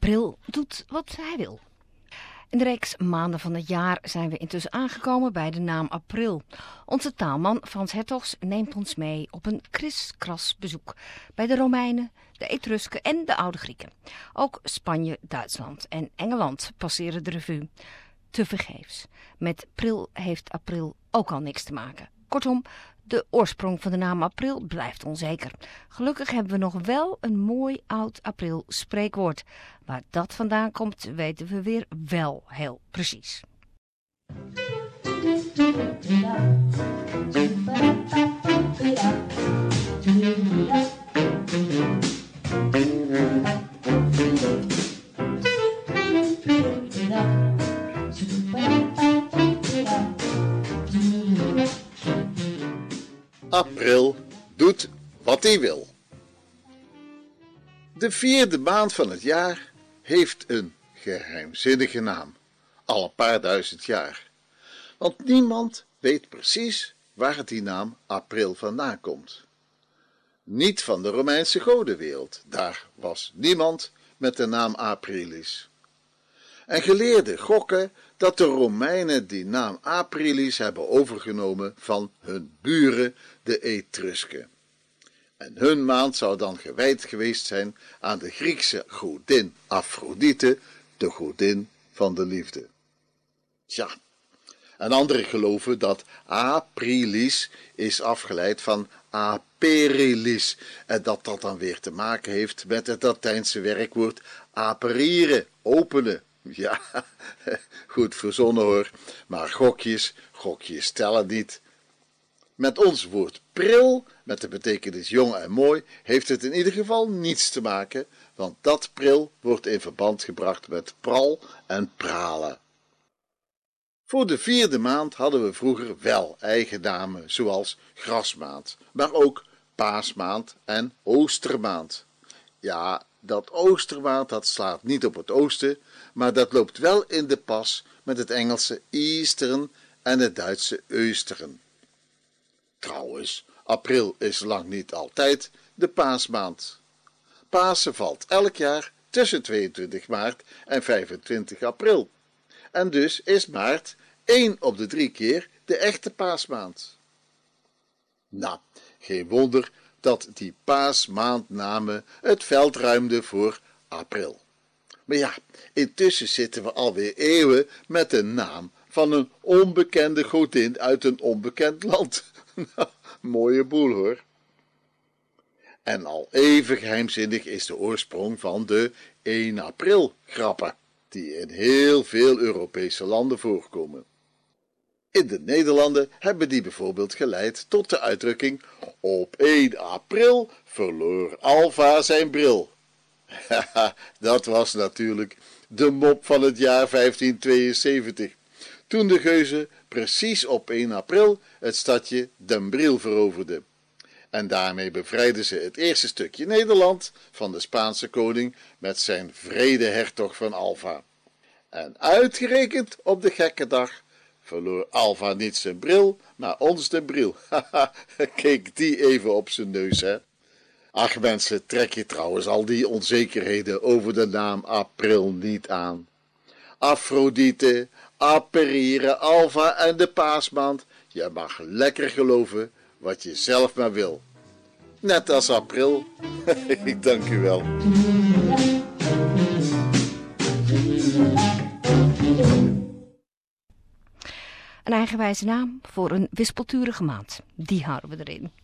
April doet wat hij wil. In de reeks maanden van het jaar zijn we intussen aangekomen bij de naam April. Onze taalman Frans Hertogs neemt ons mee op een kriskras bezoek bij de Romeinen, de Etrusken en de oude Grieken. Ook Spanje, Duitsland en Engeland passeren de revue. Tevergeefs. Met pril heeft april ook al niks te maken. Kortom, de oorsprong van de naam april blijft onzeker. Gelukkig hebben we nog wel een mooi oud april spreekwoord. Waar dat vandaan komt, weten we weer wel heel precies. April doet wat hij wil. De 4e maand van het jaar heeft een geheimzinnige naam, al een paar duizend jaar. Want niemand weet precies waar die naam April vandaan komt. Niet van de Romeinse godenwereld, daar was niemand met de naam Aprilis. En geleerden gokken dat de Romeinen die naam Aprilis hebben overgenomen van hun buren, de Etrusken. En hun maand zou dan gewijd geweest zijn aan de Griekse godin Afrodite, de godin van de liefde. Tja, en anderen geloven dat Aprilis is afgeleid van aperilis en dat dat dan weer te maken heeft met het Latijnse werkwoord aperire, openen. Ja, goed verzonnen hoor, maar gokjes tellen niet. Met ons woord pril, met de betekenis jong en mooi, heeft het in ieder geval niets te maken, want dat pril wordt in verband gebracht met pral en pralen. Voor de 4e maand hadden we vroeger wel eigen namen, zoals grasmaand, maar ook paasmaand en oostermaand. Ja, dat oostermaand dat slaat niet op het oosten, maar dat loopt wel in de pas met het Engelse Eastern en het Duitse Östern. Trouwens, april is lang niet altijd de paasmaand. Pasen valt elk jaar tussen 22 maart en 25 april. En dus is maart 1 op de 3 keer de echte paasmaand. Nou, geen wonder dat die paasmaandnamen het veld ruimden voor april. Maar ja, intussen zitten we alweer eeuwen met de naam van een onbekende godin uit een onbekend land. Mooie boel hoor. En al even geheimzinnig is de oorsprong van de 1 april grappen, die in heel veel Europese landen voorkomen. In de Nederlanden hebben die bijvoorbeeld geleid tot de uitdrukking: op 1 april verloor Alva zijn bril. Haha, dat was natuurlijk de mop van het jaar 1572, toen de geuzen precies op 1 april het stadje Den Briel veroverden. En daarmee bevrijden ze het eerste stukje Nederland van de Spaanse koning met zijn wrede hertog van Alva. En uitgerekend op de gekke dag verloor Alva niet zijn bril, maar ons de bril. Haha, keek die even op zijn neus, hè. Ach mensen, trek je trouwens al die onzekerheden over de naam April niet aan. Afrodite, aperire, Alva en de paasmaand, je mag lekker geloven wat je zelf maar wil. Net als april. Ik dank u wel. Een eigenwijze naam voor een wispelturige maand. Die houden we erin.